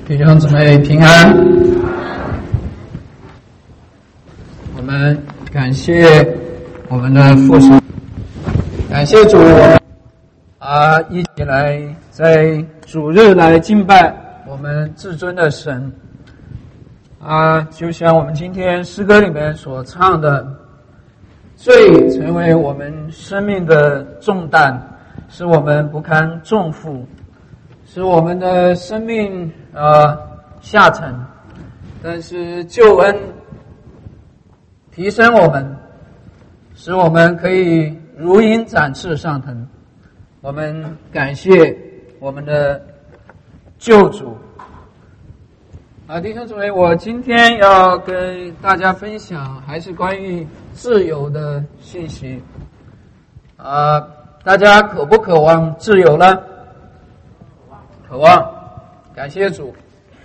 弟兄姊妹平安。我们感谢我们的父神，感谢主，我们一起来在主日来敬拜我们至尊的神就像我们今天诗歌里面所唱的，罪成为我们生命的重担，使我们不堪重负，使我们的生命下沉，但是救恩提升我们，使我们可以如鹰展翅上腾。我们感谢我们的救主弟兄姊妹，我今天要跟大家分享还是关于自由的信息大家渴不渴望自由呢？渴望，感谢主。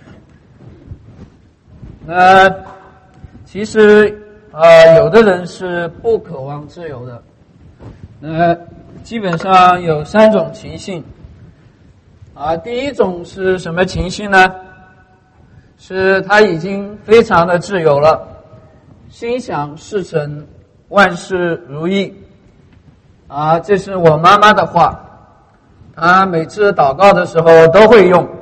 那其实有的人是不渴望自由的。那基本上有3种情形第一种是什么情形呢？是他已经非常的自由了，心想事成，万事如意这是我妈妈的话，她每次祷告的时候都会用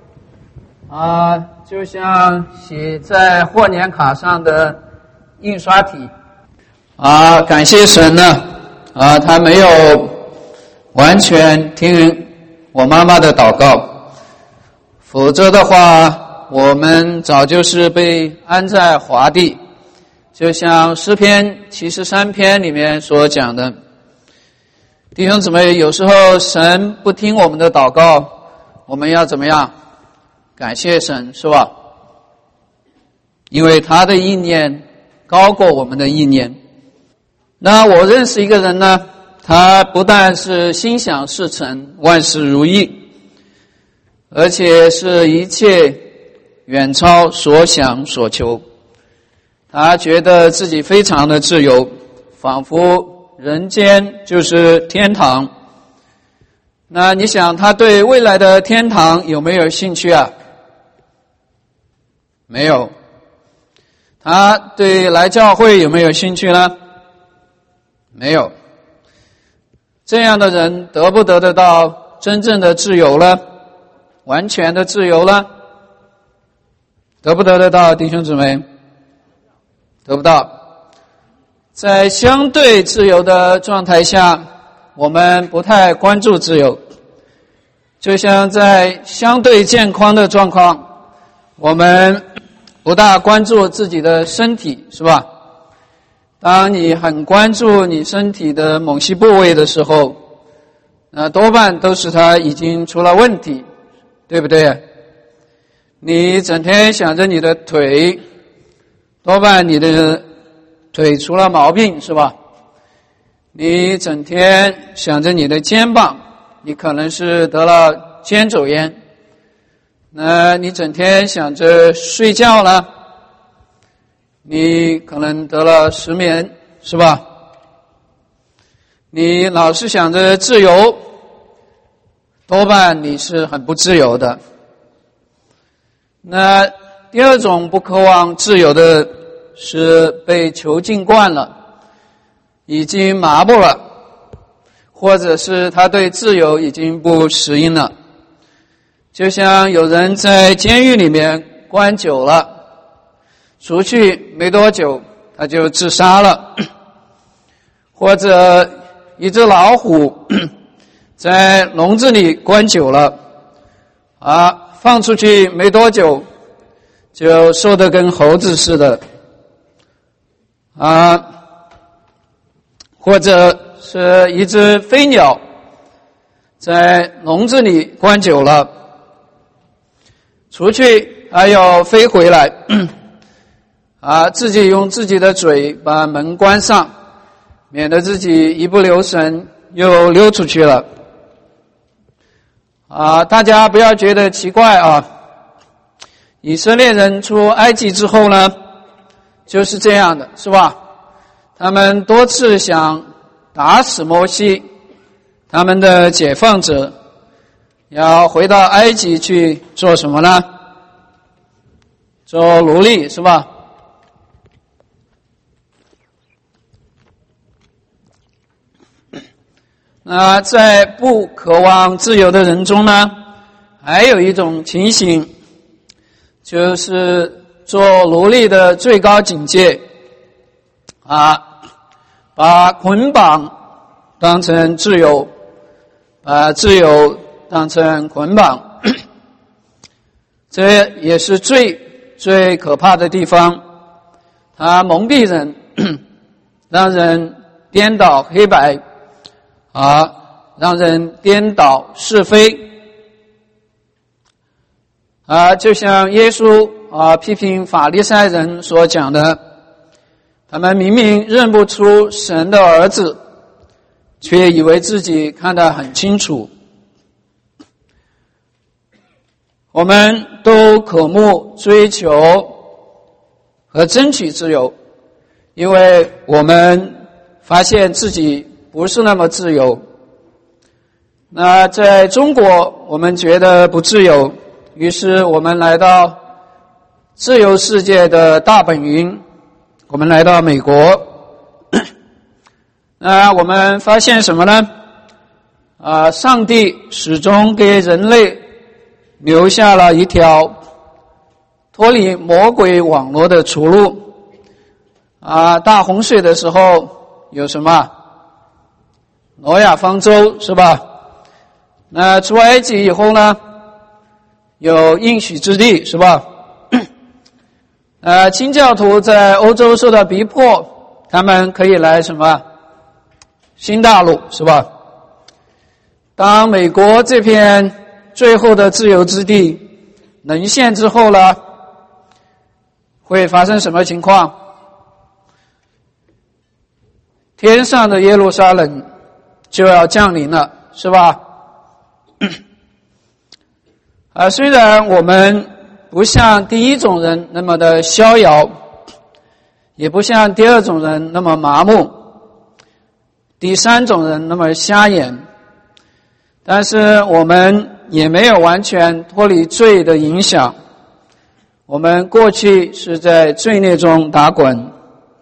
就像写在贺年卡上的印刷体感谢神呢他没有完全听我妈妈的祷告，否则的话我们早就是被安在华地，就像诗篇73篇里面所讲的。弟兄姊妹，有时候神不听我们的祷告，我们要怎么样？感谢神，是吧？因为他的意念高过我们的意念。那我认识一个人呢，他不但是心想事成，万事如意，而且是一切远超所想所求。他觉得自己非常的自由，仿佛人间就是天堂。那你想他对未来的天堂有没有兴趣啊？没有。他对来教会有没有兴趣呢？没有。这样的人得不得到真正的自由呢？完全的自由呢？得不得到，弟兄姊妹？得不到。在相对自由的状态下，我们不太关注自由。就像在相对健康的状况，我们不大关注自己的身体，是吧？当你很关注你身体的某些部位的时候，多半都是它已经出了问题，对不对？你整天想着你的腿，多半你的腿出了毛病，是吧？你整天想着你的肩膀，你可能是得了肩周炎。那你整天想着睡觉了，你可能得了失眠，是吧？你老是想着自由，多半你是很不自由的。那第二种不渴望自由的是被囚禁惯了，已经麻木了，或者是他对自由已经不适应了。就像有人在监狱里面关久了，出去没多久他就自杀了，或者一只老虎在笼子里关久了放出去没多久就瘦得跟猴子似的或者是一只飞鸟在笼子里关久了，出去还要飞回来自己用自己的嘴把门关上，免得自己一不留神又溜出去了大家不要觉得奇怪以色列人出埃及之后呢，就是这样的，是吧？他们多次想打死摩西，他们的解放者，要回到埃及去做什么呢？ 做奴隶，是吧？那在不渴望自由的人中呢，还有一种情形，就是做奴隶的最高境界把捆绑当成自由，把自由当成捆绑，这也是最可怕的地方。它蒙蔽人，让人颠倒黑白，让人颠倒是非。就像耶稣批评法利赛人所讲的，他们明明认不出神的儿子，却以为自己看得很清楚。我们都渴慕追求和争取自由，因为我们发现自己不是那么自由。那在中国，我们觉得不自由，于是我们来到自由世界的大本营，我们来到美国。我们发现什么呢？上帝始终给人类留下了一条脱离魔鬼网络的出路。大洪水的时候有什么？挪亚方舟，是吧？那出埃及以后呢，有应许之地，是吧？清教徒在欧洲受到逼迫，他们可以来什么？新大陆，是吧？当美国这片最后的自由之地沦陷之后呢，会发生什么情况？天上的耶路撒冷就要降临了，是吧？虽然我们不像第一种人那么的逍遥，也不像第二种人那么麻木，第三种人那么瞎眼，但是我们也没有完全脱离罪的影响。我们过去是在罪孽中打滚，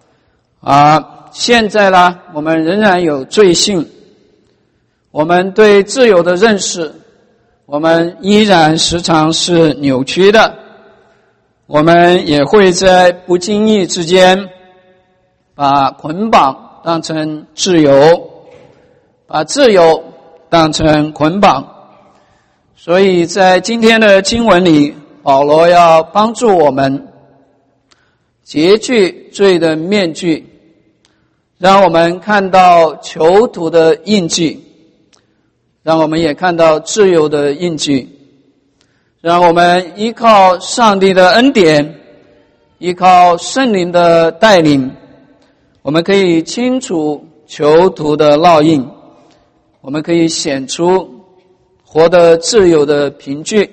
现在呢，我们仍然有罪性。我们对自由的认识，我们依然时常是扭曲的。我们也会在不经意之间把捆绑当成自由，把自由当成捆绑。所以在今天的经文里，保罗要帮助我们截去罪的面具，让我们看到囚徒的印记，让我们也看到自由的印记，让我们依靠上帝的恩典，依靠圣灵的带领，我们可以清除囚徒的烙印，我们可以显出活得自由的凭据。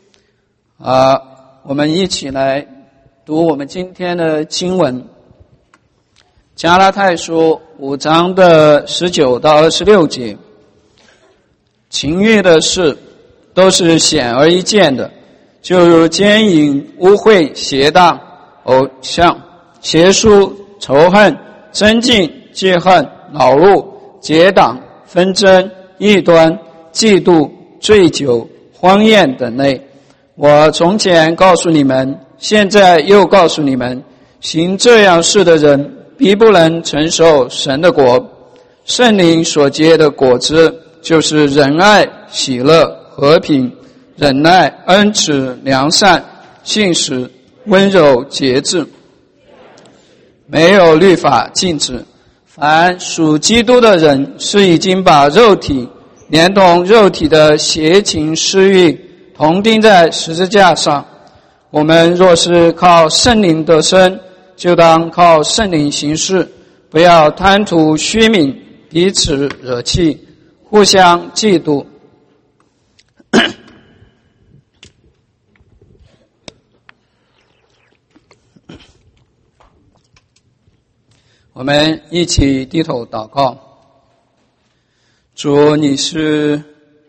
我们一起来读我们今天的经文，加拉太书5章的19到26节。情欲的事都是显而易见的，就如奸淫、污秽、邪荡、偶像、邪书、仇恨、争竞、记恨、恼怒、结党、纷争、异端、嫉妒、醉酒、荒宴等类。我从前告诉你们，现在又告诉你们，行这样事的人必不能承受神的国。圣灵所结的果子，就是仁爱、喜乐、和平、忍耐、恩慈、良善、信实、温柔、节制。没有律法禁止。凡属基督的人，是已经把肉体连同肉体的邪情私欲同钉在十字架上。我们若是靠圣灵得生，就当靠圣灵行事，不要贪图虚名，彼此惹气，互相嫉妒。我们一起低头祷告。主，你是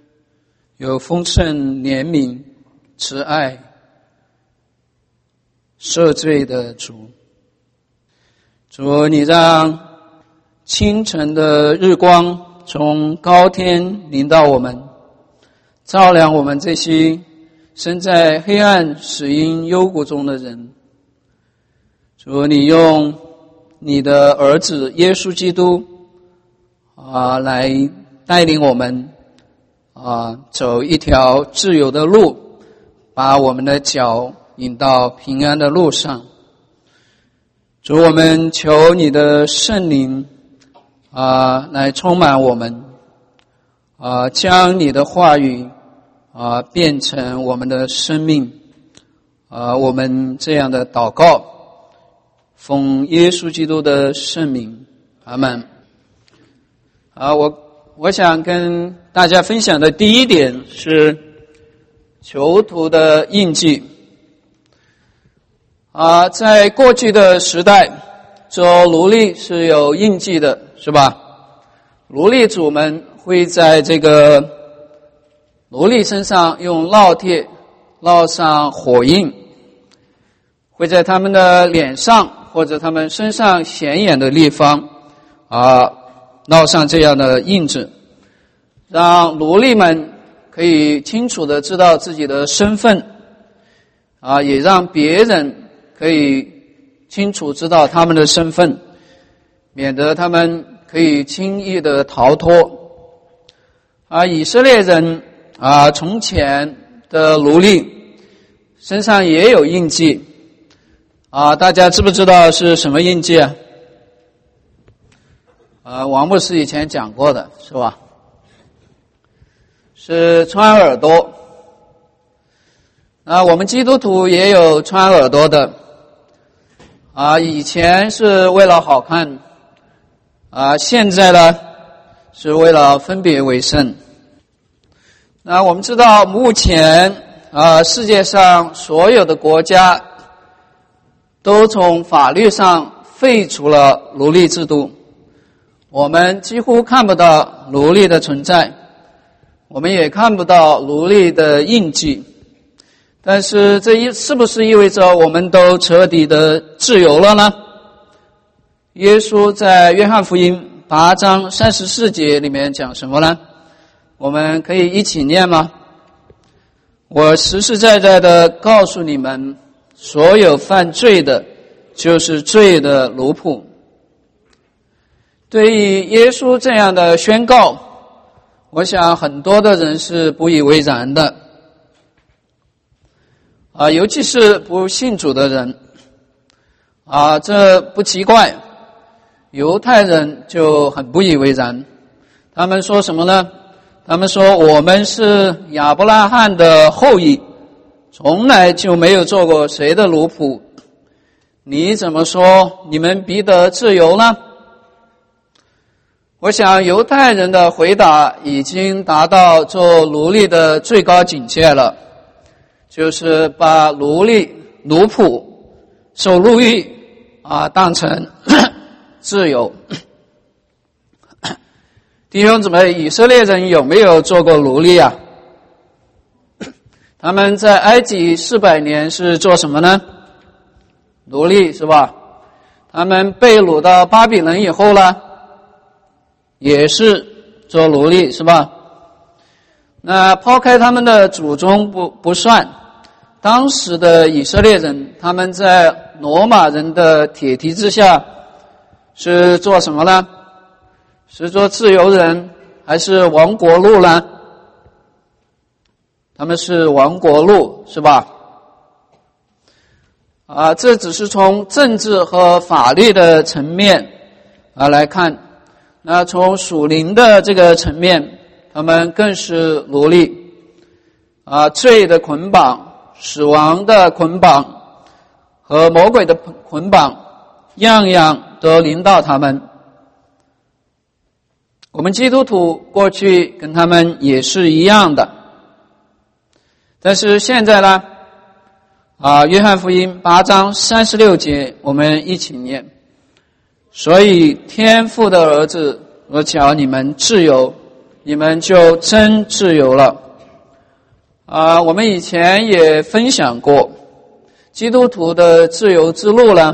有丰盛怜悯慈爱， 赦罪的主。主，你让清晨的日光从高天临到我们，照亮我们这些身在黑暗死荫幽谷中的人。主，你用你的儿子耶稣基督来带领我们走一条自由的路，把我们的脚引到平安的路上。主，我们求你的圣灵来充满我们，将你的话语变成我们的生命。我们这样的祷告，奉耶稣基督的圣名，阿们。我想跟大家分享的第一点是囚徒的印记。在过去的时代，做奴隶是有印记的，是吧？奴隶主们会在这个奴隶身上用烙铁烙上火印，会在他们的脸上或者他们身上显眼的地方烙上这样的印子，让奴隶们可以清楚地知道自己的身份，也让别人可以清楚知道他们的身份，免得他们可以轻易的逃脱。以色列人从前的奴隶身上也有印记大家知不知道是什么印记王牧师以前讲过的，是吧？是穿耳朵。我们基督徒也有穿耳朵的以前是为了好看现在呢是为了分别为圣。我们知道目前世界上所有的国家都从法律上废除了奴隶制度，我们几乎看不到奴隶的存在，我们也看不到奴隶的印记。但是这是不是意味着我们都彻底的自由了呢？耶稣在约翰福音8章34节里面讲什么呢？我们可以一起念吗？我实实在在的告诉你们，所有犯罪的就是罪的奴仆。对于耶稣这样的宣告，我想很多的人是不以为然的尤其是不信主的人这不奇怪，犹太人就很不以为然。他们说什么呢？他们说我们是亚伯拉罕的后裔，从来就没有做过谁的奴仆，你怎么说你们必得自由呢？我想犹太人的回答已经达到做奴隶的最高境界了，就是把奴仆受奴役当成自由。弟兄姊妹，以色列人有没有做过奴隶他们在埃及400年是做什么呢？奴隶，是吧？他们被掳到巴比伦以后呢，也是做奴隶，是吧？那抛开他们的祖宗不算，当时的以色列人他们在罗马人的铁蹄之下是做什么呢？是做自由人还是亡国奴呢？他们是亡国奴，是吧？这只是从政治和法律的层面来看。那从属灵的这个层面，他们更是奴隶罪的捆绑、死亡的捆绑和魔鬼的捆绑，样样都临到他们。我们基督徒过去跟他们也是一样的，但是现在呢约翰福音8章36节，我们一起念。所以天父的儿子若叫你们自由，你们就真自由了。我们以前也分享过， 基督徒的自由之路呢，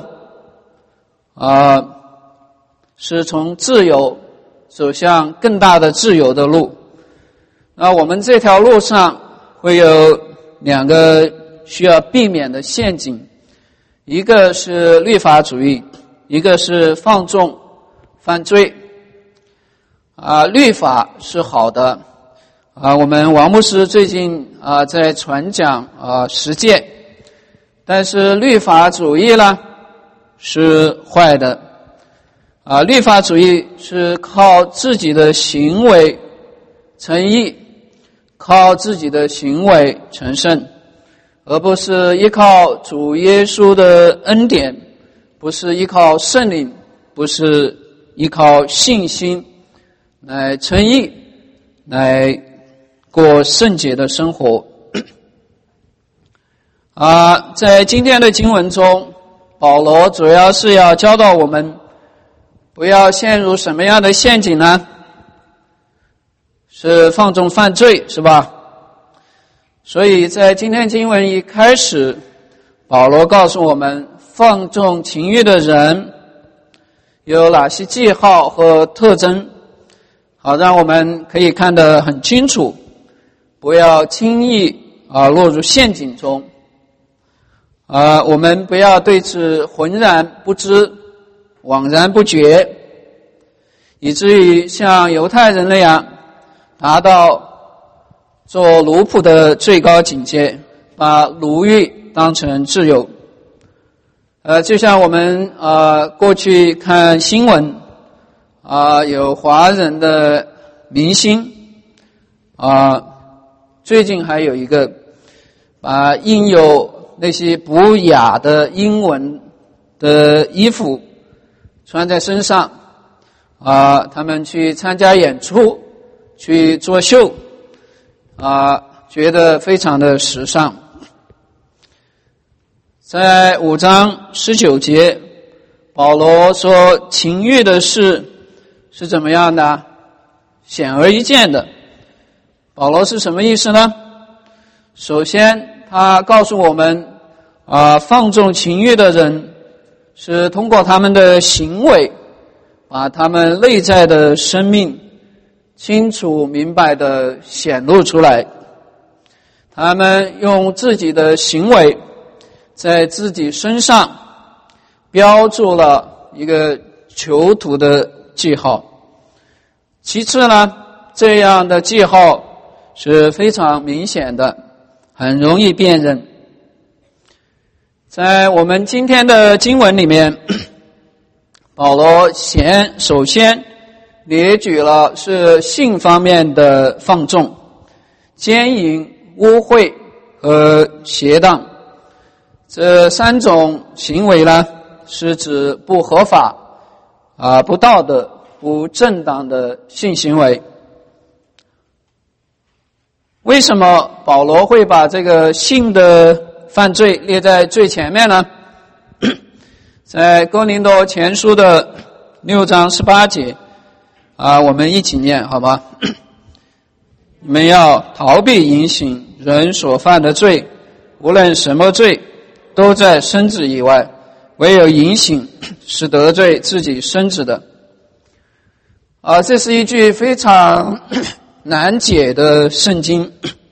是从自由走向更大的自由的路。那我们这条路上会有两个需要避免的陷阱，一个是律法主义，一个是放纵犯罪。律法是好的，我们王牧师最近在传讲实践，但是律法主义呢是坏的。律法主义是靠自己的行为成义，靠自己的行为成圣，而不是依靠主耶稣的恩典，不是依靠圣灵，不是依靠信心来成义，来过圣洁的生活。在今天的经文中，保罗主要是要教导我们不要陷入什么样的陷阱呢？是放纵犯罪，是吧？所以在今天经文一开始，保罗告诉我们放纵情欲的人有哪些记号和特征，好让我们可以看得很清楚，不要轻易落入陷阱中。我们不要对此浑然不知，惘然不觉，以至于像犹太人那样达到做奴仆的最高境界，把奴役当成自由。就像我们过去看新闻有华人的明星最近还有一个把印有那些不雅的英文的衣服穿在身上他们去参加演出，去作秀觉得非常的时尚。在5章19节，保罗说情欲的事是怎么样的？显而易见的。保罗是什么意思呢？首先他告诉我们放纵情欲的人是通过他们的行为把他们内在的生命清楚明白地显露出来。他们用自己的行为在自己身上标注了一个囚徒的记号。其次呢，这样的记号是非常明显的，很容易辨认。在我们今天的经文里面，保罗首先列举了是性方面的放纵、奸淫、污秽和邪荡。这3种行为呢，是指不合法、不道德、不正当的性行为。为什么保罗会把这个性的犯罪列在最前面呢？在哥林多前书的6章18节我们一起念好吗？你们要逃避淫行，人所犯的罪，无论什么罪，都在身子以外，唯有淫行是得罪自己身子的。这是一句非常难解的圣经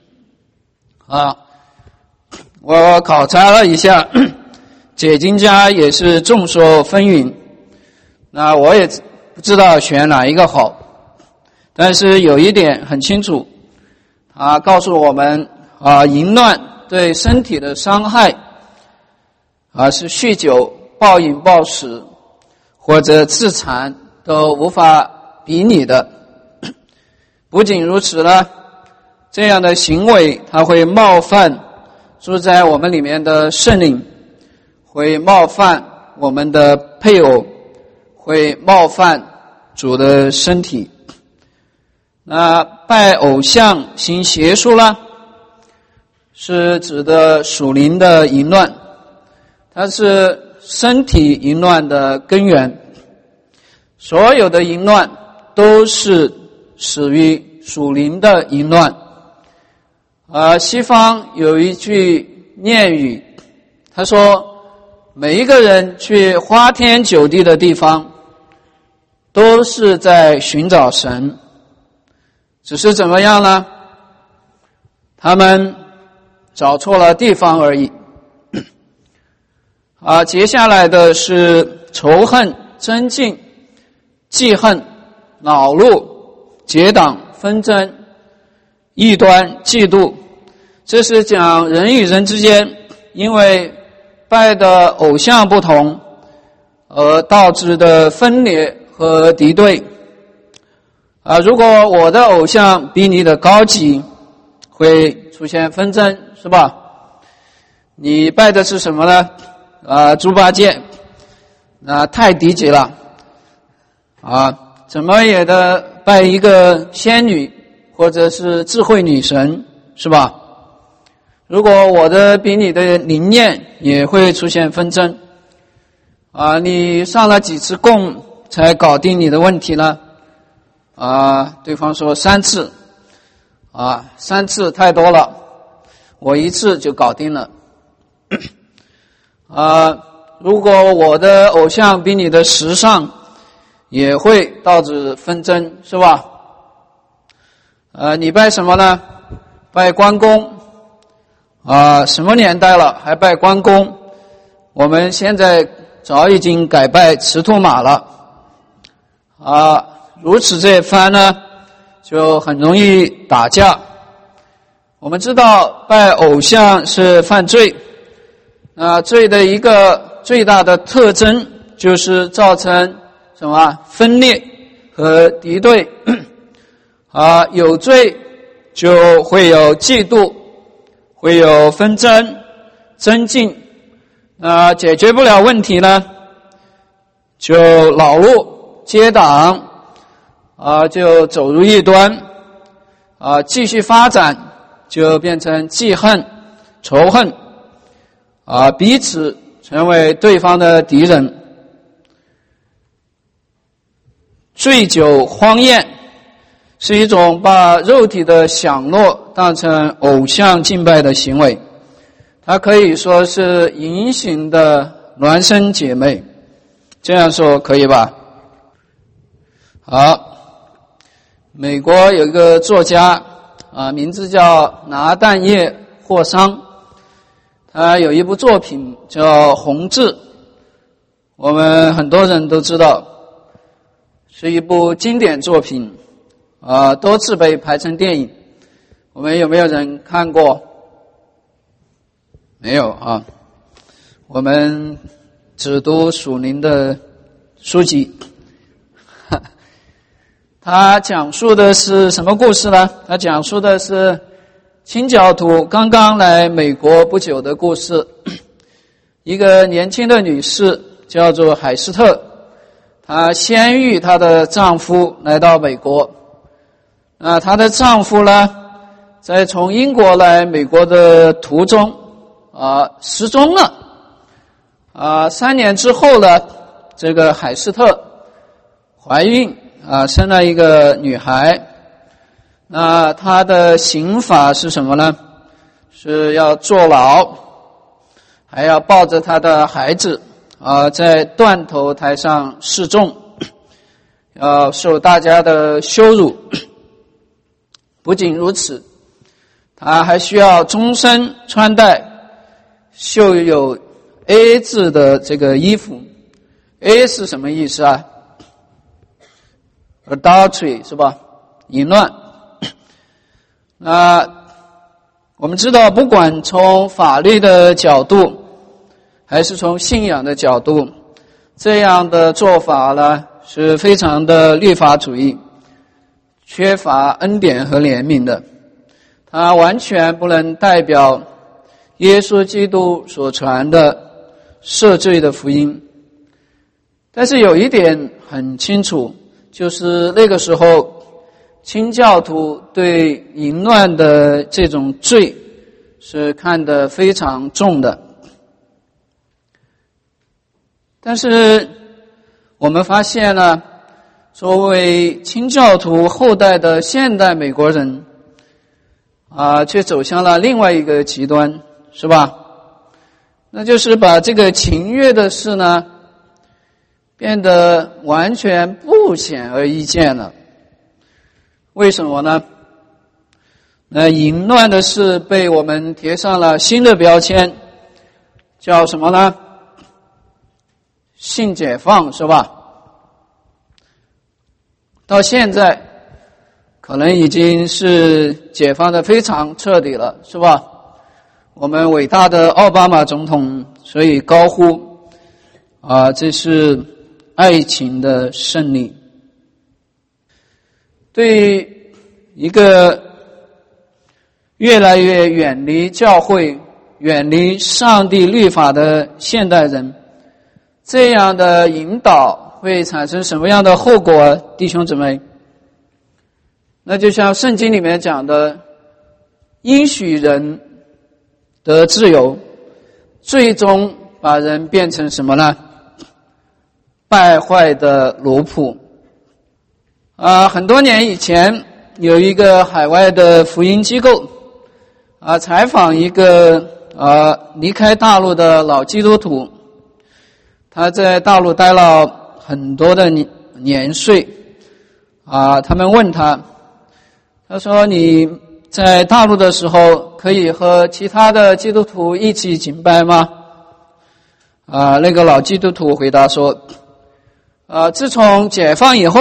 我考察了一下，解经家也是众说纷纭，那我也不知道选哪一个好，但是有一点很清楚，他告诉我们淫乱对身体的伤害是酗酒、暴饮暴食或者自残都无法比拟的。不仅如此呢，这样的行为它会冒犯住在我们里面的圣灵，会冒犯我们的配偶，会冒犯主的身体。那拜偶像行邪术呢，是指的属灵的淫乱，它是身体淫乱的根源。所有的淫乱都是始于属灵的淫乱。西方有一句谚语他说每一个人去花天酒地的地方都是在寻找神，只是怎么样呢？他们找错了地方而已。接下来的是仇恨、争竞、记恨、恼怒、结党、纷争、异端、嫉妒。这是讲人与人之间因为拜的偶像不同而导致的分裂和敌对。如果我的偶像比你的高级，会出现纷争，是吧？你拜的是什么呢？猪八戒，那太低级了。怎么也得拜一个仙女或者是智慧女神，是吧？如果我的比你的灵验，也会出现纷争。你上了几次供才搞定你的问题呢？对方说3次。3次太多了，我1次就搞定了。如果我的偶像比你的时尚，也会导致纷争，是吧？你拜什么呢？拜关公。什么年代了还拜关公？我们现在早已经改拜赤兔马了。如此这一番呢，就很容易打架。我们知道拜偶像是犯罪，罪的一个最大的特征就是造成什么？分裂和敌对。有罪就会有嫉妒，会有纷争、争竞。解决不了问题呢，就恼怒、结党，就走入异端，继续发展就变成记恨、仇恨，彼此成为对方的敌人。醉酒荒宴是一种把肉体的享乐当成偶像敬拜的行为，它可以说是隐形的孪生姐妹，这样说可以吧？好，美国有一个作家名字叫拿但业霍桑，他有一部作品叫《红字》，我们很多人都知道，是一部经典作品，多次被拍成电影。我们有没有人看过？没有啊。我们只读属灵的书籍。他讲述的是什么故事呢？他讲述的是清教徒刚刚来美国不久的故事。一个年轻的女士叫做海斯特，她先遇她的丈夫来到美国。她的丈夫呢，在从英国来美国的途中失踪了。3年之后呢，这个海斯特怀孕生了一个女孩。那她的刑罚是什么呢？是要坐牢，还要抱着她的孩子在断头台上示众，要受大家的羞辱。不仅如此，她还需要终身穿戴绣有 A 字的这个衣服。 A 是什么意思啊？ Adultery 是吧？淫乱。我们知道不管从法律的角度还是从信仰的角度，这样的做法呢是非常的律法主义，缺乏恩典和怜悯的。它完全不能代表耶稣基督所传的赦罪的福音。但是有一点很清楚，就是那个时候清教徒对淫乱的这种罪是看得非常重的。但是我们发现呢，作为清教徒后代的现代美国人却走向了另外一个极端，是吧？ 那就是把这个情欲的事呢，变得完全不显而易见了。为什么呢？那淫乱的事被我们贴上了新的标签，叫什么呢？性解放，是吧？到现在可能已经是解放的非常彻底了，是吧？我们伟大的奥巴马总统所以高呼这是爱情的胜利。对于一个越来越远离教会、远离上帝律法的现代人，这样的引导会产生什么样的后果，弟兄姊妹？那就像圣经里面讲的，应许人得自由，最终把人变成什么呢？败坏的奴仆。很多年以前，有一个海外的福音机构采访一个离开大陆的老基督徒，他在大陆待了很多的年岁他们问他说你在大陆的时候可以和其他的基督徒一起敬拜吗？那个老基督徒回答说自从解放以后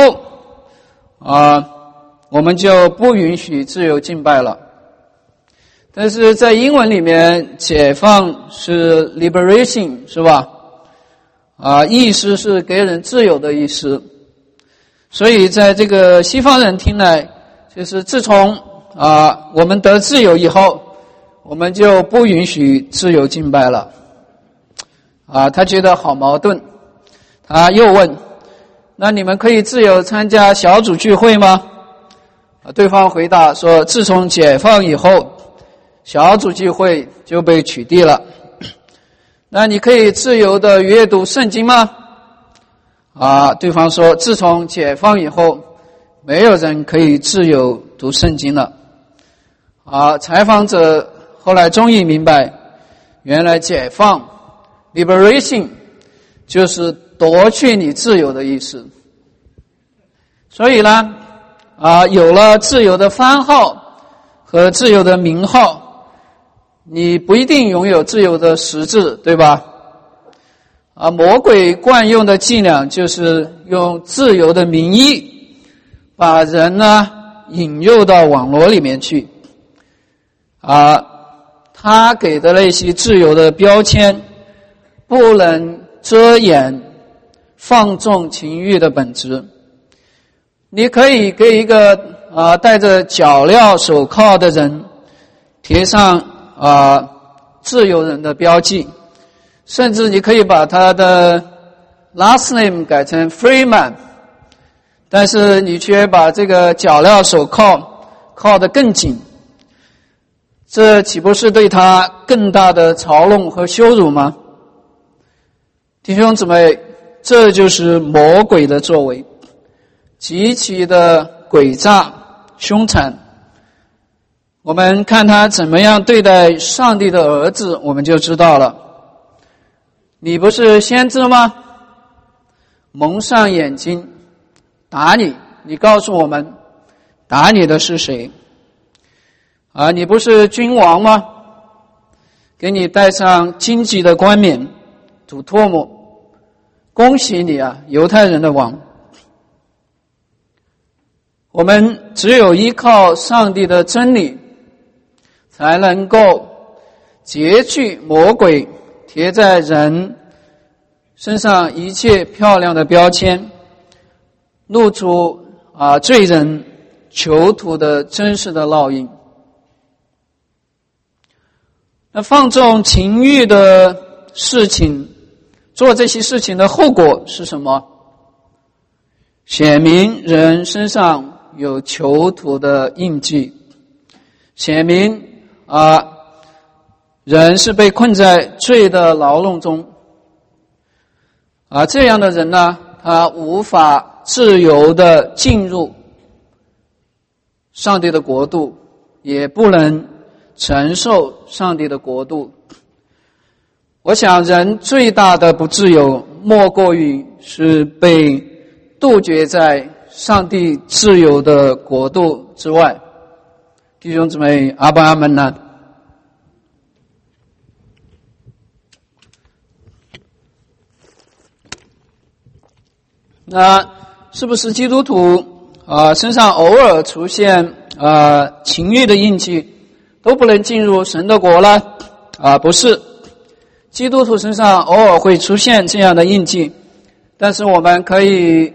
我们就不允许自由敬拜了。但是在英文里面，解放是 liberation， 是吧？意思是给人自由的意思。所以在这个西方人听来，就是自从我们得自由以后，我们就不允许自由敬拜了。他觉得好矛盾。他又问，那你们可以自由参加小组聚会吗？对方回答说，自从解放以后，小组聚会就被取缔了。那你可以自由的阅读圣经吗？对方说，自从解放以后，没有人可以自由读圣经了。采访者后来终于明白，原来解放 liberation 就是夺去你自由的意思。所以呢有了自由的番号和自由的名号，你不一定拥有自由的实质，对吧？魔鬼惯用的伎俩就是用自由的名义把人呢引诱到网络里面去。他给的那些自由的标签不能遮掩放纵情欲的本质。你可以给一个戴着脚镣手铐的人贴上自由人的标记，甚至你可以把他的 last name 改成 Freeman， 但是你却把这个脚镣手铐铐得更紧，这岂不是对他更大的嘲弄和羞辱吗？弟兄姊妹，这就是魔鬼的作为，极其的诡诈凶残。我们看他怎么样对待上帝的儿子，我们就知道了。你不是先知吗？蒙上眼睛打你，你告诉我们打你的是谁？你不是君王吗？给你戴上荆棘的冠冕，吐唾沫，恭喜你犹太人的王。我们只有依靠上帝的真理，才能够截去魔鬼贴在人身上一切漂亮的标签，露出罪人囚徒的真实的烙印。那放纵情欲的事情，做这些事情的后果是什么？显明人身上有囚徒的印记，显明人是被困在罪的牢笼中。这样的人呢，他无法自由地进入上帝的国度，也不能承受上帝的国度。 我想人最大的不自由莫过于是被杜绝在上帝自由的国度之外。弟兄姊妹，阿爸阿们呢？那是不是基督徒身上偶尔出现情欲的印记都不能进入神的国呢？不是，基督徒身上偶尔会出现这样的印记，但是我们可以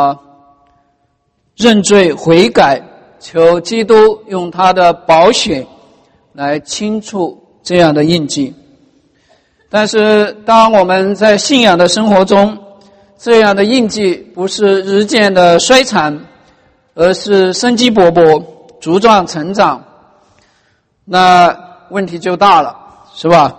认罪悔改，求基督用他的宝血来清除这样的印记。但是当我们在信仰的生活中，这样的印记不是日渐的衰残，而是生机勃勃，茁壮成长，那问题就大了，是吧？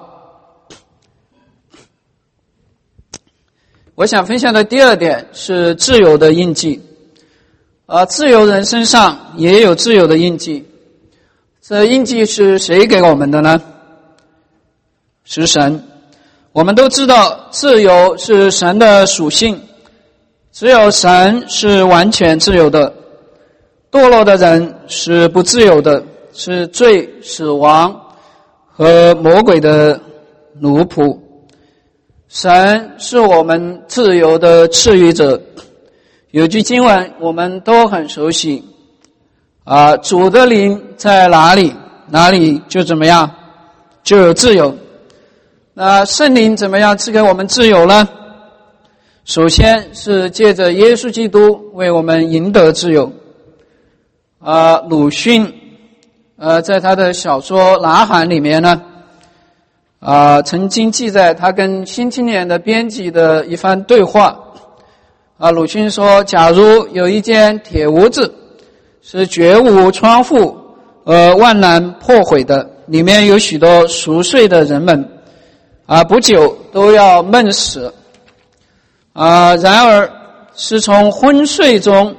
我想分享的第二点是自由的印记。自由人身上也有自由的印记。这印记是谁给我们的呢？是神。我们都知道自由是神的属性，只有神是完全自由的，堕落的人是不自由的，是罪、死亡和魔鬼的奴仆。神是我们自由的赐予者。有句经文我们都很熟悉，主的灵在哪里，哪里就怎么样，就有自由。那圣灵怎么样赐给我们自由呢？首先是借着耶稣基督为我们赢得自由。鲁迅在他的小说《呐喊》里面呢，曾经记载他跟新青年的编辑的一番对话。鲁迅说，假如有一间铁屋子是绝无窗户万难破毁的，里面有许多熟睡的人们不久都要闷死然而是从昏睡中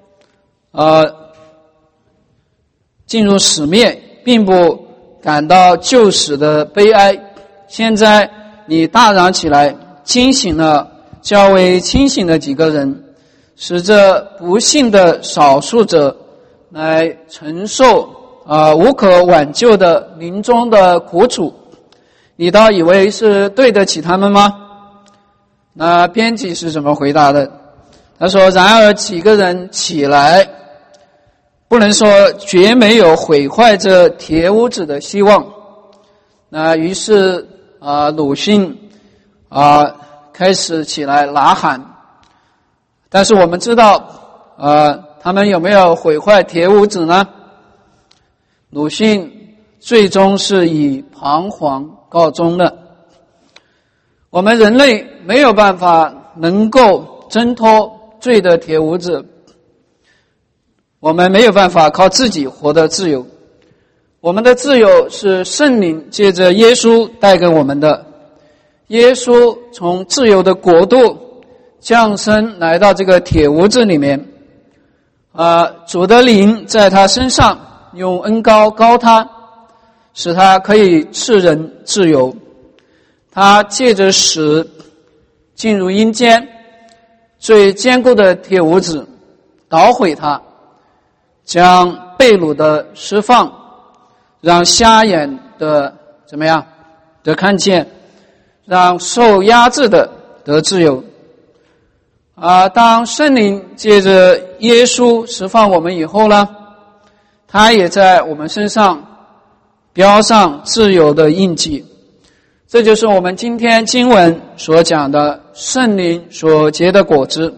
进入死灭，并不感到就死的悲哀。现在你大嚷起来，惊醒了较为清醒的几个人，使这不幸的少数者来承受无可挽救的临终的苦楚，你倒以为是对得起他们吗？那编辑是怎么回答的？他说，然而几个人起来，不能说绝没有毁坏这铁屋子的希望。那于是鲁迅开始起来呐喊。但是我们知道他们有没有毁坏铁屋子呢？鲁迅最终是以彷徨告终的。我们人类没有办法能够挣脱罪的铁屋子，我们没有办法靠自己获得自由。我们的自由是圣灵借着耶稣带给我们的。耶稣从自由的国度降生来到这个铁屋子里面，主的灵在他身上用恩膏膏他，使他可以赐人自由。他借着死进入阴间，最坚固的铁屋子捣毁它，将被掳的释放，让瞎眼的怎么样得看见，让受压制的得自由。当圣灵借着耶稣释放我们以后呢，他也在我们身上标上自由的印记。这就是我们今天经文所讲的圣灵所结的果子。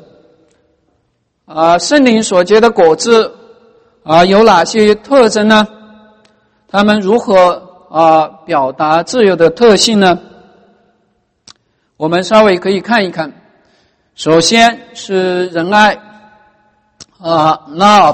圣灵所结的果子有哪些特征呢？他们如何表达自由的特性呢？我们稍微可以看一看。首先是仁爱love。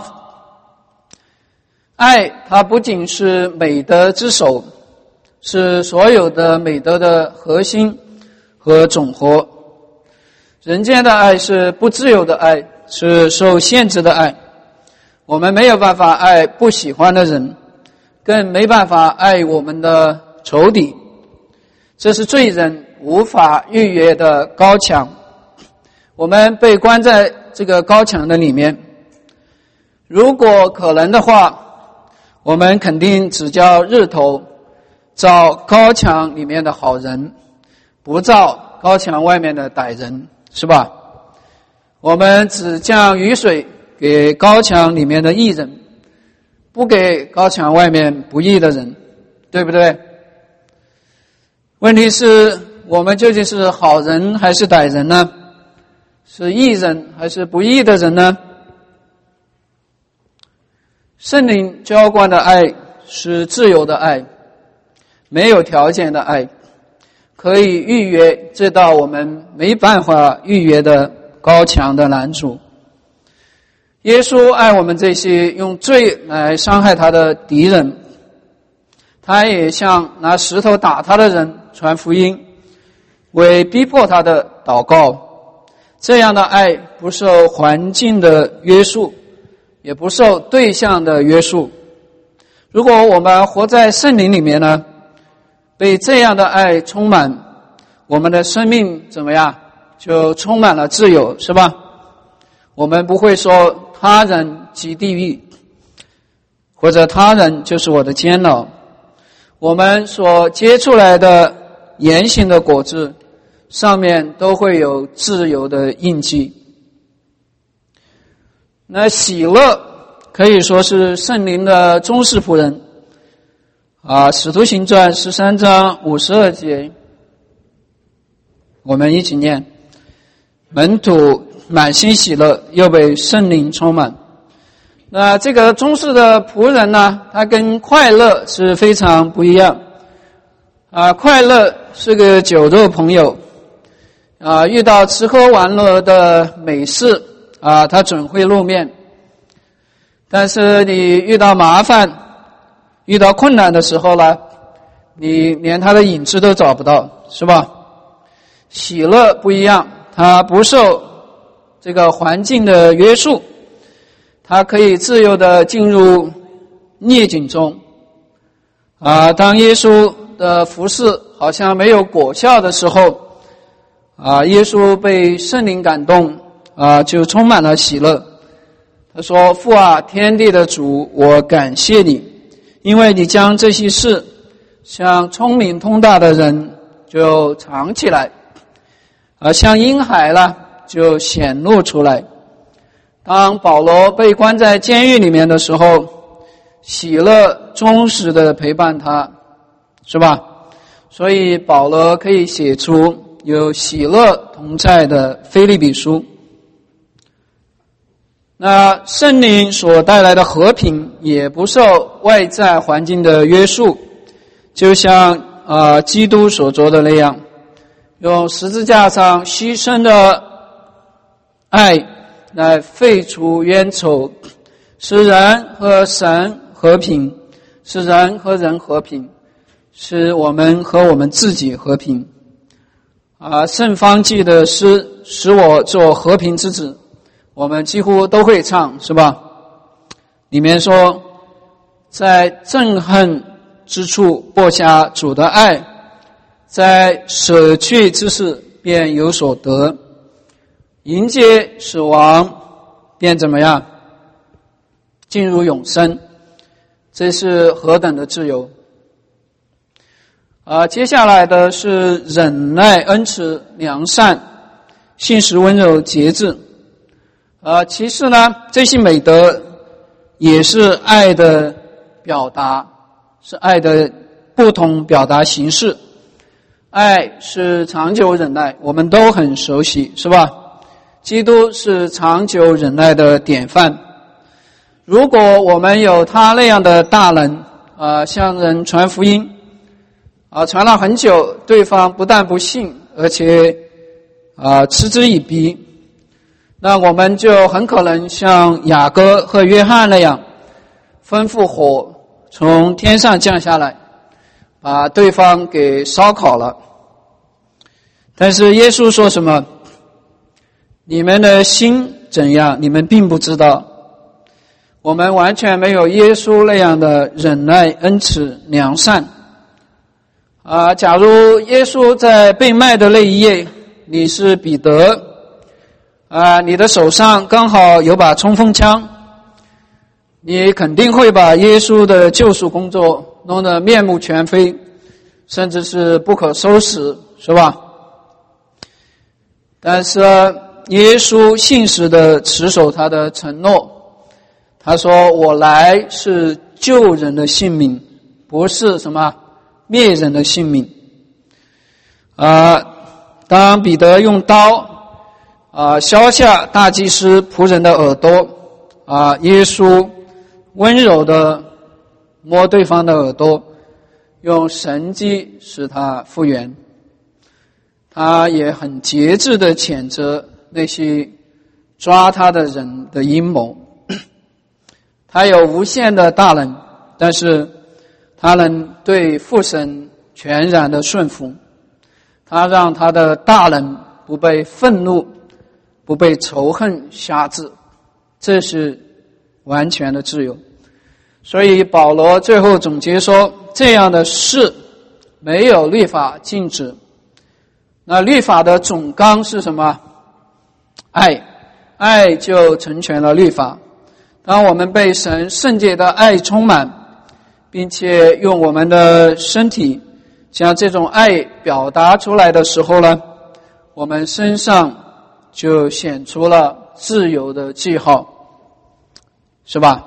爱它不仅是美德之首，是所有的美德的核心和总和。人间的爱是不自由的爱，是受限制的爱。我们没有办法爱不喜欢的人，更没办法爱我们的仇敌。 这是罪人无法逾越的高墙。我们被关在这个高墙的里面，如果可能的话，我们肯定只叫日头照高墙里面的好人，不照高墙外面的歹人，是吧？我们只降雨水给高墙里面的义人，不给高墙外面不义的人，对不对？问题是我们究竟是好人还是歹人呢？是义人还是不义的人呢？圣灵浇灌的爱是自由的爱，没有条件的爱，可以逾越这道我们没办法逾越的高墙的拦阻。耶稣爱我们这些用罪来伤害他的敌人，他也向拿石头打他的人传福音，为逼迫他的祷告。这样的爱不受环境的约束，也不受对象的约束。如果我们活在圣灵里面呢，被这样的爱充满，我们的生命怎么样？就充满了自由，是吧？我们不会说他人即地狱，或者他人就是我的监牢。我们所结出来的言行的果子上面都会有自由的印记。那喜乐可以说是圣灵的忠实仆人使徒行传13章52节，我们一起念：门徒满心喜乐，又被圣灵充满。那这个忠实的仆人呢，他跟快乐是非常不一样快乐是个酒肉朋友遇到吃喝玩乐的美事他准会露面。但是你遇到麻烦遇到困难的时候呢，你连他的影子都找不到，是吧？喜乐不一样，他不受这个环境的约束，他可以自由地进入逆境中当耶稣的服事好像没有果效的时候耶稣被圣灵感动就充满了喜乐。他说：父啊，天地的主，我感谢你，因为你将这些事像聪明通达的人就藏起来像婴孩呢就显露出来。当保罗被关在监狱里面的时候，喜乐忠实的陪伴他，是吧？所以保罗可以写出有喜乐同在的腓立比书。那圣灵所带来的和平也不受外在环境的约束，就像基督所做的那样，用十字架上牺牲的爱来废除冤仇，使人和神和平，使人和人和平，使我们和我们自己和平圣方济的诗使我做和平之子，我们几乎都会唱，是吧？里面说，在憎恨之处播下主的爱，在舍去之事便有所得，迎接死亡便怎么样？进入永生。这是何等的自由接下来的是忍耐、恩慈、良善、信实、温柔、节制其实呢，这些美德也是爱的表达，是爱的不同表达形式。爱是长久忍耐，我们都很熟悉，是吧？基督是长久忍耐的典范。如果我们有他那样的大能向人传福音传了很久，对方不但不信，而且嗤之以鼻，那我们就很可能像雅各和约翰那样，吩咐火从天上降下来，把对方给烧烤了。但是耶稣说什么？你们的心怎样，你们并不知道。我们完全没有耶稣那样的忍耐、恩慈、良善假如耶稣在被卖的那一夜，你是彼得，你的手上刚好有把冲锋枪，你肯定会把耶稣的救赎工作弄得面目全非，甚至是不可收拾，是吧？但是耶稣信实地持守他的承诺，他说我来是救人的性命，不是什么灭人的性命。当彼得用刀削下大祭司仆人的耳朵，耶稣温柔地摸对方的耳朵，用神迹使他复原。他也很节制地谴责那些抓他的人的阴谋。他有无限的大能，但是他能对父神全然的顺服。他让他的大能不被愤怒、不被仇恨辖制，这是完全的自由。所以保罗最后总结说，这样的事没有律法禁止。那律法的总纲是什么？爱就成全了律法。当我们被神圣洁的爱充满，并且用我们的身体将这种爱表达出来的时候呢，我们身上就显出了自由的记号，是吧？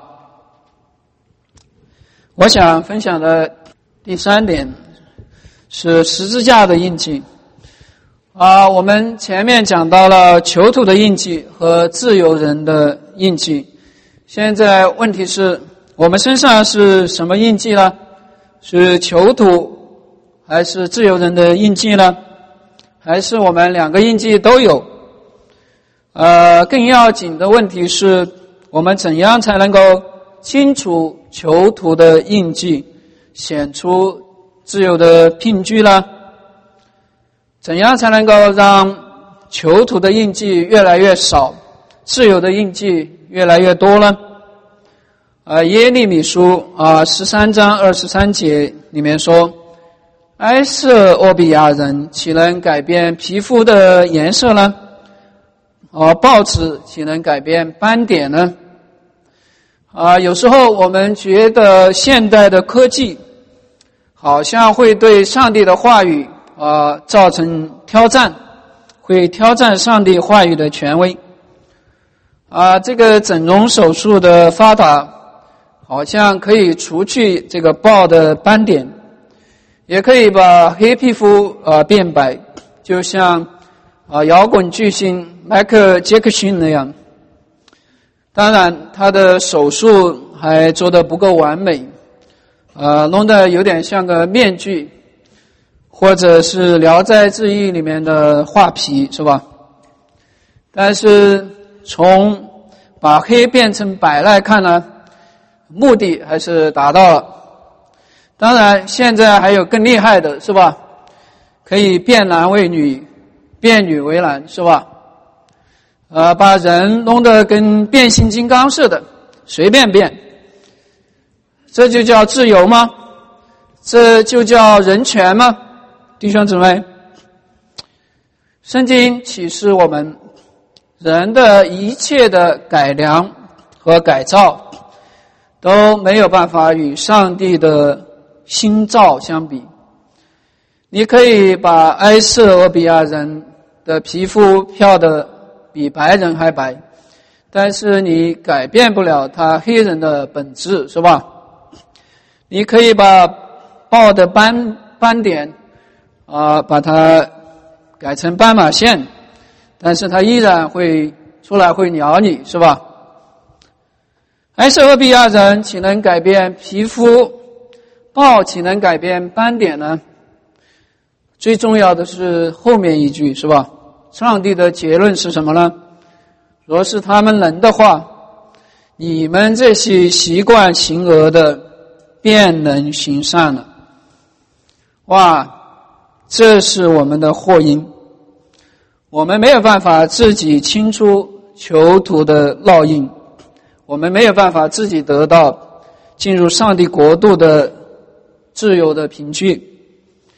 我想分享的第3点是十字架的印记。我们前面讲到了囚徒的印记和自由人的印记，现在问题是我们身上是什么印记呢？是囚徒还是自由人的印记呢？还是我们两个印记都有？更要紧的问题是，我们怎样才能够清除囚徒的印记，显出自由的凭据呢？怎样才能够让囚徒的印记越来越少，自由的印记越来越多呢？耶利米书13章23节里面说，埃瑟俄比亚人岂能改变皮肤的颜色呢？报纸岂能改变斑点呢？有时候我们觉得现代的科技好像会对上帝的话语造成挑战，会挑战上帝话语的权威。这个整容手术的发达，好像可以除去这个豹的斑点，也可以把黑皮肤变白，就像摇滚巨星迈克·杰克逊那样。当然他的手术还做得不够完美，弄得有点像个面具，或者是《聊斋志异》里面的画皮，是吧？但是从把黑变成白来看呢，目的还是达到了。当然现在还有更厉害的，是吧？可以变男为女，变女为男，是吧？把人弄得跟变形金刚似的，随便变。这就叫自由吗？这就叫人权吗？弟兄姊妹，圣经启示我们，人的一切的改良和改造都没有办法与上帝的新造相比。你可以把埃瑟俄比亚人的皮肤漂得比白人还白，但是你改变不了他黑人的本质，是吧？你可以把豹的斑点把它改成斑马线，但是它依然会出来会咬你，是吧？埃瑟俄比亚人岂能改变皮肤，豹岂能改变斑点呢？最重要的是后面一句，是吧？上帝的结论是什么呢？若是他们能的话，你们这些习惯行恶的便能行善了。哇，这是我们的祸因。我们没有办法自己清除囚徒的烙印，我们没有办法自己得到进入上帝国度的自由的凭据。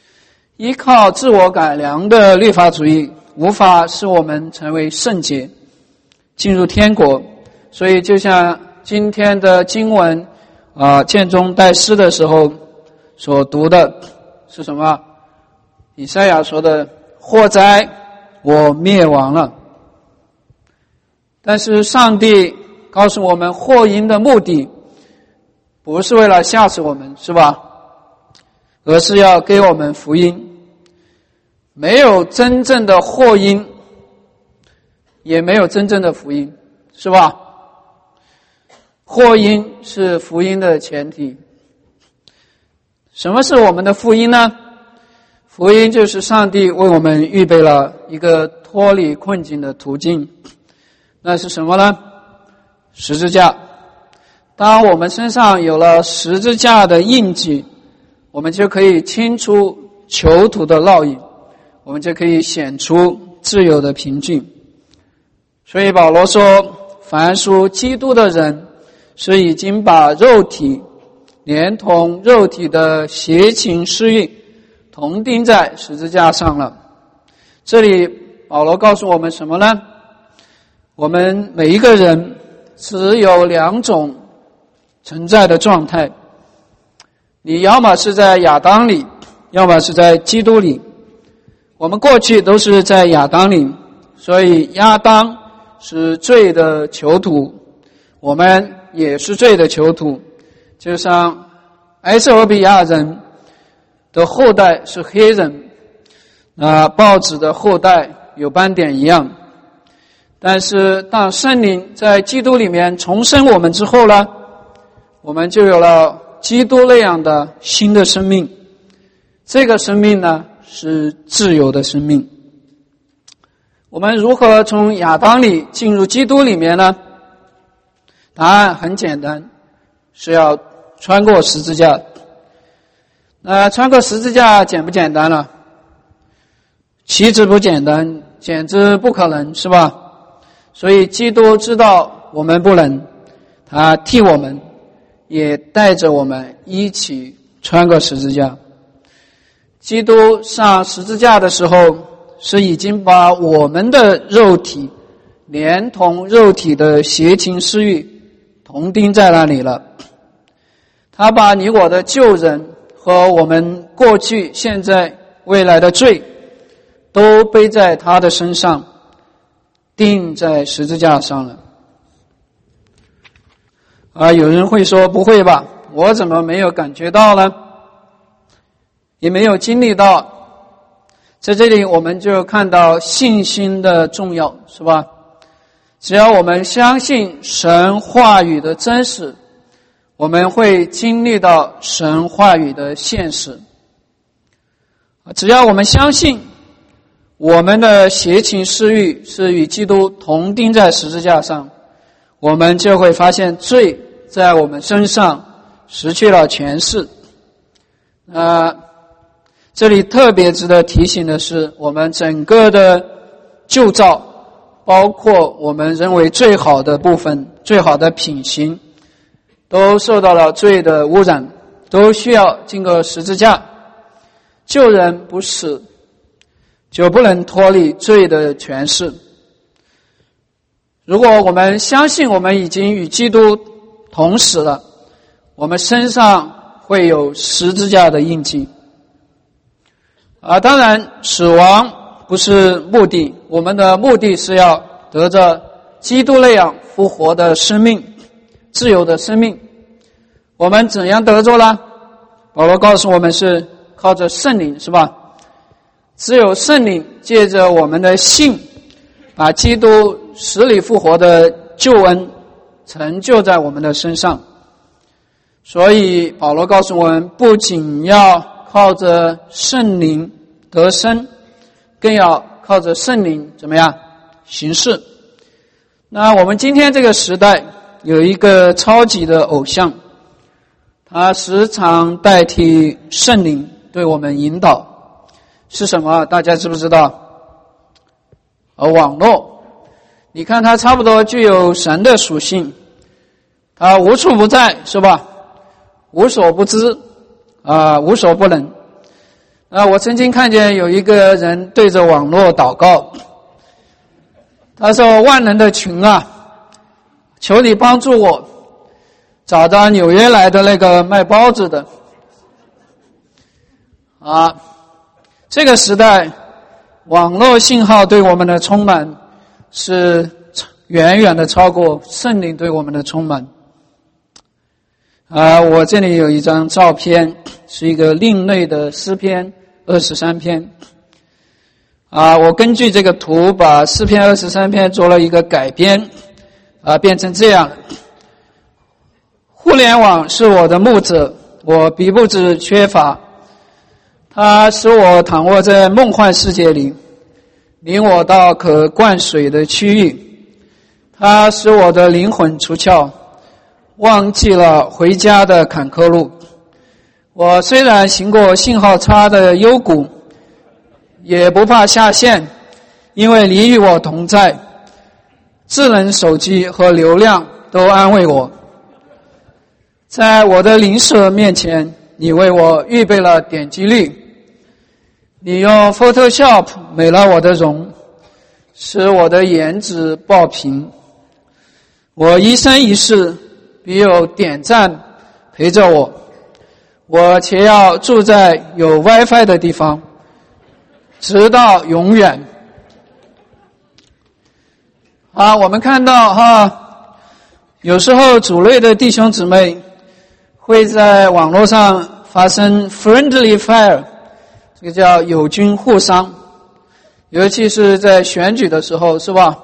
依靠自我改良的律法主义无法使我们成为圣洁，进入天国。所以就像今天的经文建中带诗的时候所读的是什么？以赛亚说的，祸哉，我灭亡了。但是上帝告诉我们，祸因的目的不是为了吓死我们，是吧？而是要给我们福音。没有真正的祸因，也没有真正的福音，是吧？祸因是福音的前提。什么是我们的福音呢？福音就是上帝为我们预备了一个脱离困境的途径。那是什么呢？十字架。当我们身上有了十字架的印记，我们就可以清除囚徒的烙印，我们就可以显出自由的凭据。所以保罗说，凡属基督的人是已经把肉体连同肉体的邪情私欲同钉在十字架上了。这里保罗告诉我们什么呢？我们每一个人只有两种存在的状态，你要么是在亚当里，要么是在基督里。我们过去都是在亚当里，所以亚当是罪的囚徒，我们也是罪的囚徒。就像埃塞俄比亚人的后代是黑人，豹子的后代有斑点一样。但是当圣灵在基督里面重生我们之后呢，我们就有了基督那样的新的生命。这个生命呢，是自由的生命。我们如何从亚当里进入基督里面呢？答案很简单，是要穿过十字架。穿过十字架简不简单呢？岂止不简单，简直不可能，是吧？所以基督知道我们不能，他替我们，也带着我们一起穿过十字架。基督上十字架的时候，是已经把我们的肉体连同肉体的邪情私欲同钉在那里了。他把你我的旧人和我们过去、现在、未来的罪都背在他的身上，钉在十字架上了。有人会说，不会吧，我怎么没有感觉到呢？也没有经历到。在这里我们就看到信心的重要，是吧？只要我们相信神话语的真实，我们会经历到神话语的现实。只要我们相信我们的邪情私欲是与基督同钉在十字架上，我们就会发现罪在我们身上失去了权势。这里特别值得提醒的是，我们整个的旧造，包括我们认为最好的部分、最好的品行，都受到了罪的污染，都需要经过十字架。旧人不死，就不能脱离罪的权势。如果我们相信我们已经与基督同死了，我们身上会有十字架的印记。当然死亡不是目的，我们的目的是要得着基督那样复活的生命，自由的生命。我们怎样得着呢？保罗告诉我们是靠着圣灵，是吧？只有圣灵借着我们的信，把基督死里复活的救恩成就在我们的身上。所以保罗告诉我们，不仅要靠着圣灵得生，更要靠着圣灵怎么样行事。那我们今天这个时代有一个超级的偶像，他时常代替圣灵对我们引导，是什么？大家知不知道？网络。你看它差不多具有神的属性，它无处不在，是吧？无所不知，无所不能。 我曾经看见有一个人对着网络祷告，他说：万能的群啊，求你帮助我找到纽约来的那个卖包子的。这个时代网络信号对我们的充满是远远的超过圣灵对我们的充满。我这里有一张照片，是一个另类的诗篇23篇。我根据这个图把诗篇23篇做了一个改编，变成这样：互联网是我的牧者，我必不致缺乏。它使我躺卧在梦幻世界里，领我到可灌水的区域。它使我的灵魂出窍，忘记了回家的坎坷路。我虽然行过信号差的幽谷，也不怕下线，因为你与我同在。智能手机和流量都安慰我。在我的邻舍面前，你为我预备了点击率。你用 Photoshop 美了我的容，使我的颜值爆屏。我一生一世必有点赞陪着我，我且要住在有 WiFi 的地方，直到永远。我们看到有时候主内的弟兄姊妹会在网络上发生 friendly fire， 这个叫友军互伤，尤其是在选举的时候，是吧？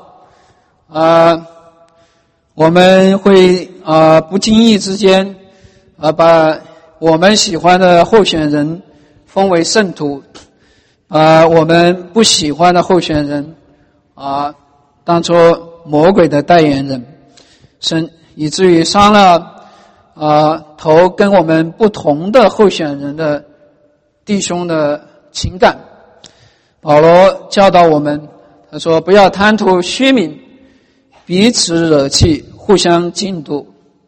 我们会不经意之间把我们喜欢的候选人封为圣徒，我们不喜欢的候选人当作魔鬼的代言人，以至于伤了投跟我们不同的候选人的弟兄的情感。保罗教导我们，他说不要贪图虚名，彼此惹气，互相嫉妒。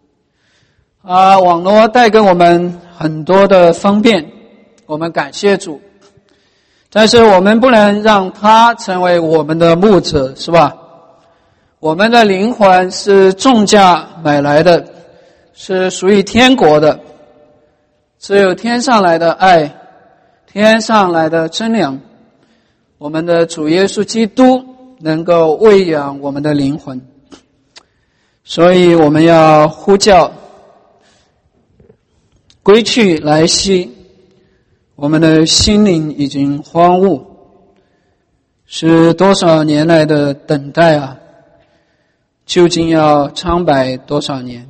网络带给我们很多的方便，我们感谢主，但是我们不能让它成为我们的牧者，是吧？我们的灵魂是重价买来的，是属于天国的，只有天上来的爱，天上来的真粮，我们的主耶稣基督能够喂养我们的灵魂。所以我们要呼叫归去来兮，我们的心灵已经荒芜，是多少年来的等待啊，究竟要苍白多少年？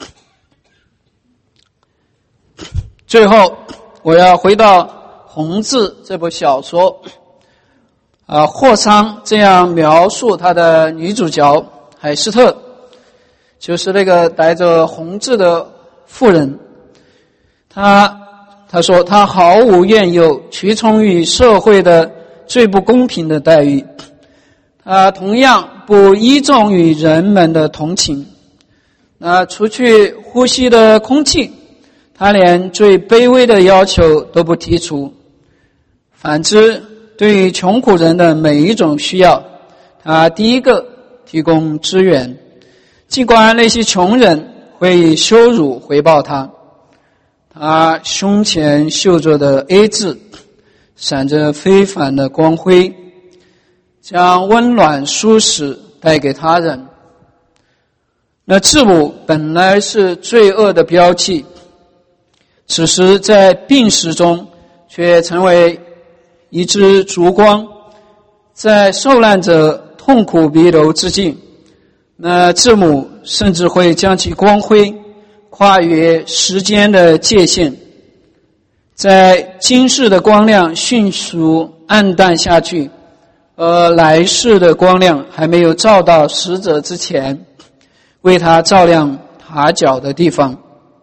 最后我要回到《红字》这部小说，霍桑这样描述他的女主角海斯特，就是那个带着红字的妇人。他说他毫无怨尤，屈从于社会的最不公平的待遇，他同样不依重于人们的同情。除去呼吸的空气，他连最卑微的要求都不提出。反之，对于穷苦人的每一种需要，他第一个提供支援，尽管那些穷人会以羞辱回报他。他胸前绣着的 A 字闪着非凡的光辉，将温暖舒适带给他人。那字母本来是罪恶的标记，此时在病时中却成为一支烛光，在受难者痛苦弥留之际，那字母甚至会将其光辉跨越时间的界限，在今世的光亮迅速暗淡下去，而来世的光亮还没有照到死者之前，为他照亮塔角的地方。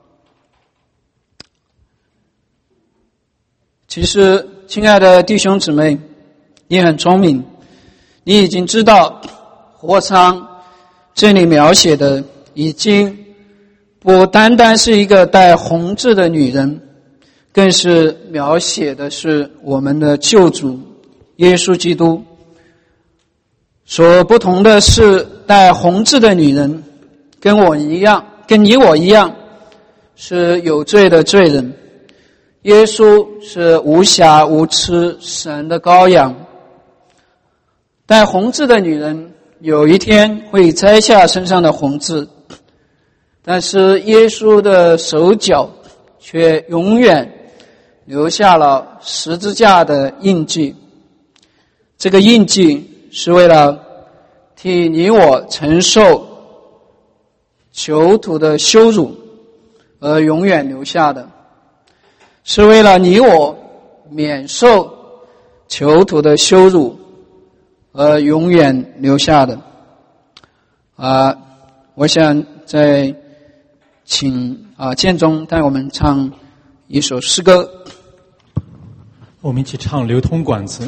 其实，亲爱的弟兄姊妹，你很聪明，你已经知道霍桑这里描写的已经不单单是一个带红字的女人， 更是描写的是我们的救主耶稣基督。所不同的是，戴红字的女人跟我一样，跟你我一样，是有罪的罪人。耶稣是无瑕无疵神的羔羊。戴红字的女人有一天会摘下身上的红字，但是耶稣的手脚却永远留下了十字架的印记。这个印记是为了替你我承受囚徒的羞辱而永远留下的，是为了你我免受囚徒的羞辱而永远留下的。我想在请建中带我们唱一首诗歌， 我们一起唱《流通管子》。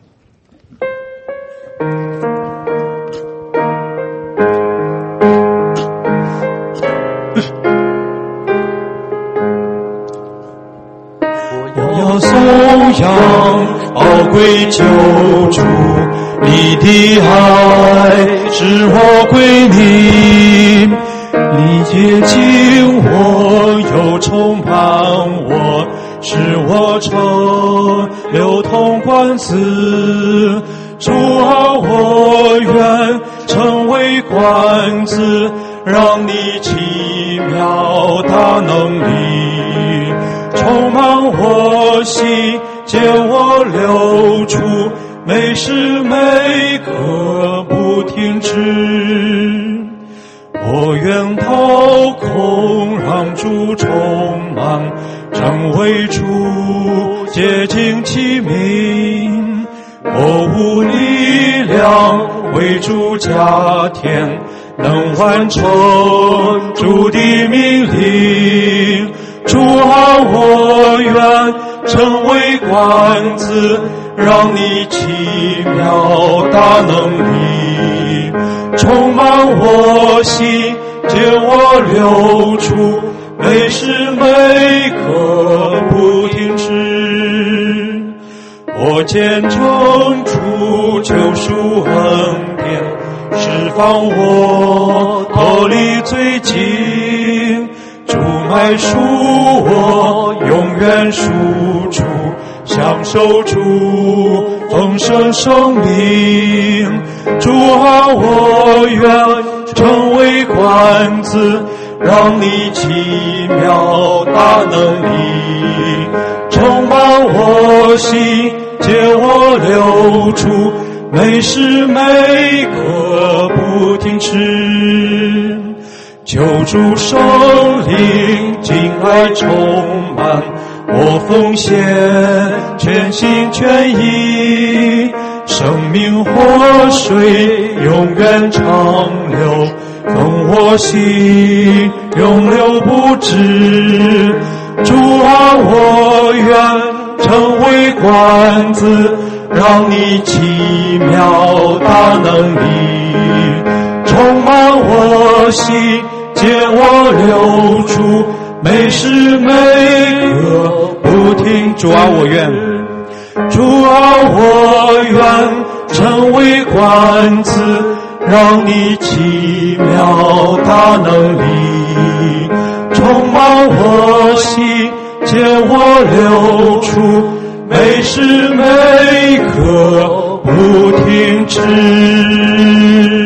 我要颂扬宝贵救主，你的爱使我归你，你洁净我又充满我，使我成流通管子。主啊，我愿成为管子，让你奇妙大能力充满我心，借我流出，每时每刻不停止。我愿掏空，让主充满，成为主洁净器皿。我无力量为主加添，能完成主的命令。主啊，我愿成为管子，让你奇妙大能力充满我心，借我流出，每时每刻不停止。我见证主救赎恩典，释放我脱离罪经，主买赎我永远赎主，享受主丰盛生命。主啊，我愿成为管子，让你奇妙大能力充满我心，借我流出，每时每刻不停止。求主圣灵敬爱充满我，奉献全心全意，生命活水永远长流，从我心永流不止。主啊，我愿成为管子，让你奇妙大能力充满我心，借我流出，每时每刻不停。主啊，我愿，主啊，我愿成为管子，让你奇妙大能力充满我心，借我流出，每时每刻不停止。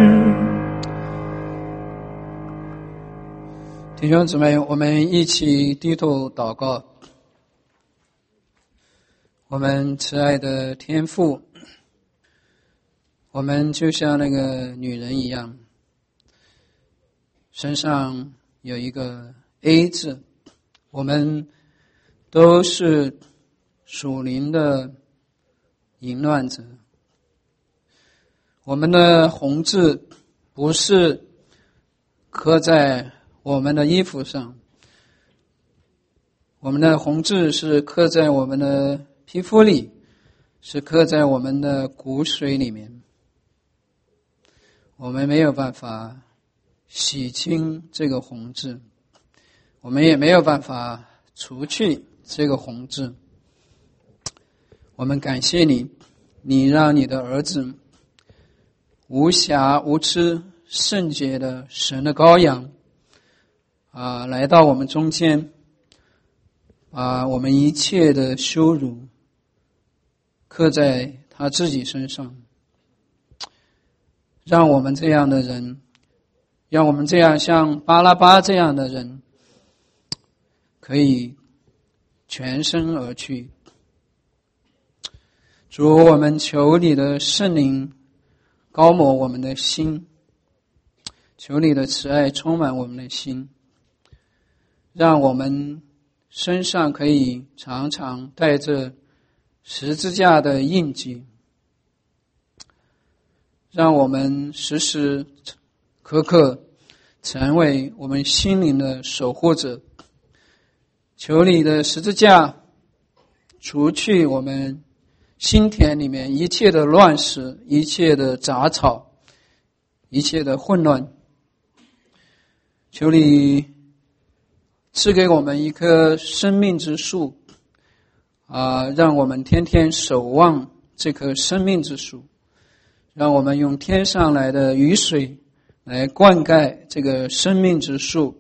弟兄姊妹，我们一起低头祷告。我们慈爱的天父，我们就像那个女人一样，身上有一个 A 字，我们都是属灵的淫乱者。我们的红字不是刻在我们的衣服上，我们的红字是刻在我们的皮肤里，是刻在我们的骨髓里面。我们没有办法洗清这个红字，我们也没有办法除去这个红字。我们感谢你，你让你的儿子无瑕无疵圣洁的神的羔羊来到我们中间，把我们一切的羞辱刻在他自己身上，让我们这样的人，让我们这样像巴拉巴这样的人可以全身而去。主，我们求你的圣灵膏抹我们的心，求你的慈爱充满我们的心，让我们身上可以常常带着十字架的印记，让我们时时刻刻成为我们心灵的守护者。求你的十字架除去我们心田里面一切的乱世，一切的杂草，一切的混乱。求你赐给我们一棵生命之树让我们天天守望这棵生命之树，让我们用天上来的雨水来灌溉这个生命之树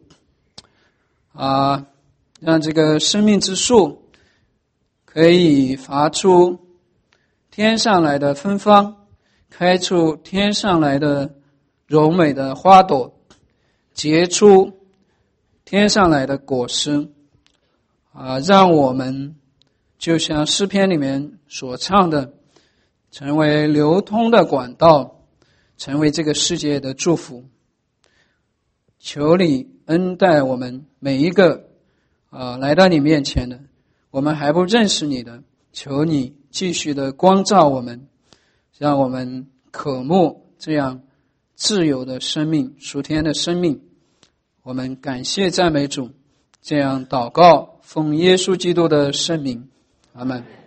让这个生命之树可以发出天上来的芬芳，开出天上来的柔美的花朵，结出天上来的果实让我们就像诗篇里面所唱的，成为流通的管道，成为这个世界的祝福。求你恩待我们每一个来到你面前的，我们还不认识你的，求你继续的光照我们，让我们渴慕这样自由的生命，属天的生命。我们感谢赞美主，这样祷告，奉耶稣基督的圣名，阿们。